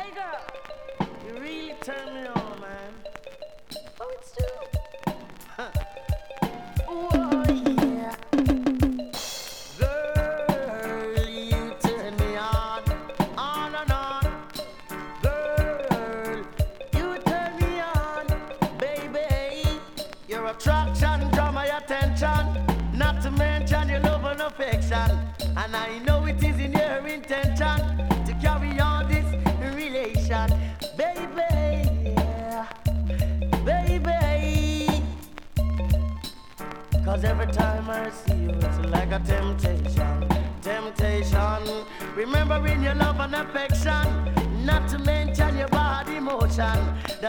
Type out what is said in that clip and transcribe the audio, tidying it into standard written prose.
girl, you really turn me on, man. Oh, it's true. Huh. Oh, yeah. Girl, you turn me on and on. Girl, you turn me on, baby. Your attraction draw my attention. Not to mention your love and affection. And I know it is in your intention to carry on this relation, baby, yeah, baby. Cause every time I see you, it's like a temptation, temptation. Remembering your love and affection, not to mention your body motion.